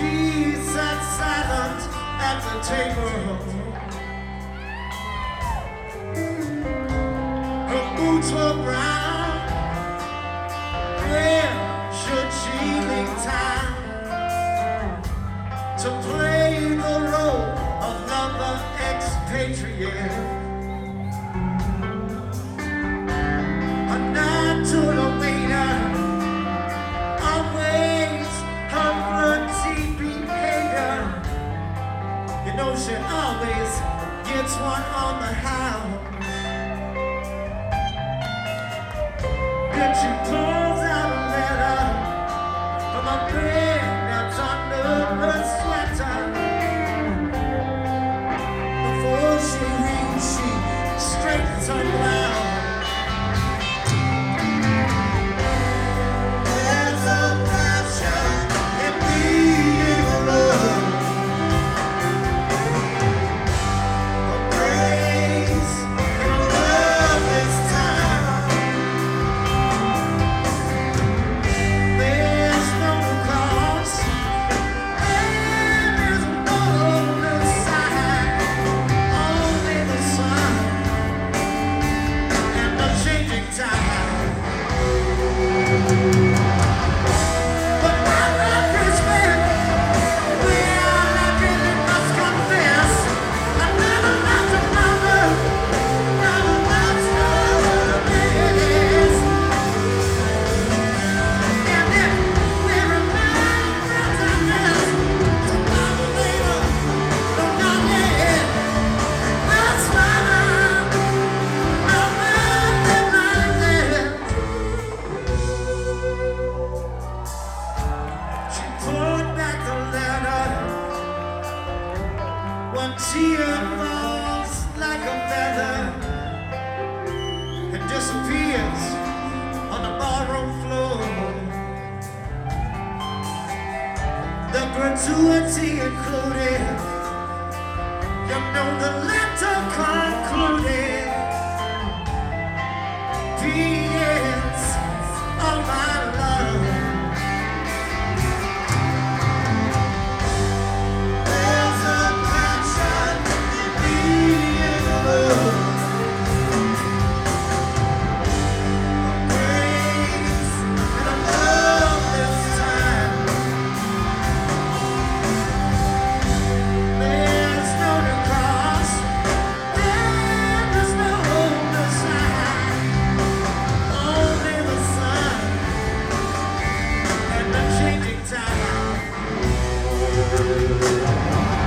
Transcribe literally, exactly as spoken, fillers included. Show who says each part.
Speaker 1: She sat silent at the table. Her boots were brown. Where should she leave town to play the role of lover expatriate? A nod to the waiter, always her flirty behavior. You know she always gets one on the house. Then she pulls out a letter from a bed that's under her sweater. Before she reads, she straightens her blouse. There's a passion in being alone, a grace in a loveless time. There's no cost, and there's no other side, only the sun and the changing tide. But my love is big. We are lucky, we must confess. I never loved a mother, never loved another this. And if we remain friends like this, tomorrow later, no not yet. That's my love, no nothing like this. She pulled back the letter. One tear falls like a feather and disappears on the ballroom floor. The gratuity included. You know the letter concluded. P S. Oh my love. There's a passion in being alone, a grace and a loveless time. There's no new cross, and there's no other side, only the sun and the changing tide.